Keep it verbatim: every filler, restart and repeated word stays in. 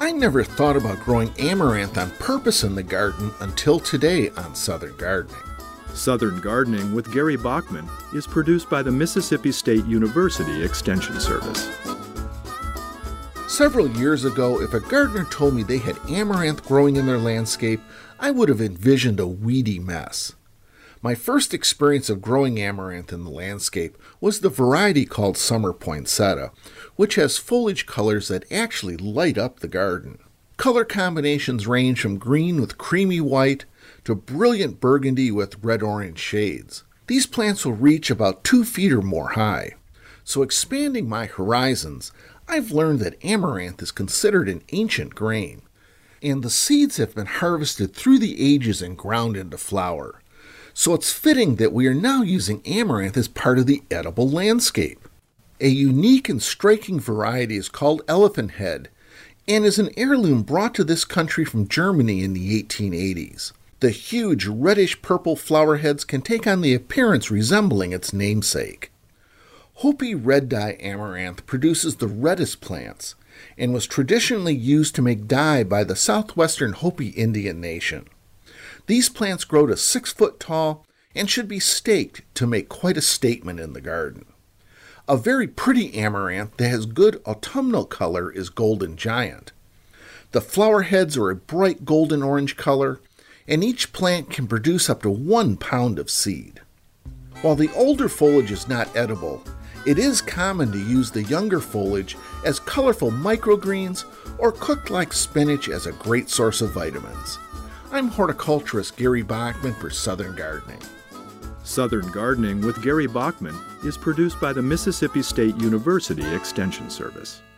I never thought about growing amaranth on purpose in the garden until today on Southern Gardening. Southern Gardening with Gary Bachman is produced by the Mississippi State University Extension Service. Several years ago, if a gardener told me they had amaranth growing in their landscape, I would have envisioned a weedy mess. My first experience of growing amaranth in the landscape was the variety called summer poinsettia, which has foliage colors that actually light up the garden. Color combinations range from green with creamy white to brilliant burgundy with red-orange shades. These plants will reach about two feet or more high. So expanding my horizons, I've learned that amaranth is considered an ancient grain, and the seeds have been harvested through the ages and ground into flour. So it's fitting that we are now using amaranth as part of the edible landscape. A unique and striking variety is called elephant head, and is an heirloom brought to this country from Germany in the eighteen eighties. The huge reddish-purple flower heads can take on the appearance resembling its namesake. Hopi red dye amaranth produces the reddest plants, and was traditionally used to make dye by the southwestern Hopi Indian nation. These plants grow to six foot tall and should be staked to make quite a statement in the garden. A very pretty amaranth that has good autumnal color is Golden Giant. The flower heads are a bright golden orange color, and each plant can produce up to one pound of seed. While the older foliage is not edible, it is common to use the younger foliage as colorful microgreens or cooked like spinach as a great source of vitamins. I'm horticulturist Gary Bachman for Southern Gardening. Southern Gardening with Gary Bachman is produced by the Mississippi State University Extension Service.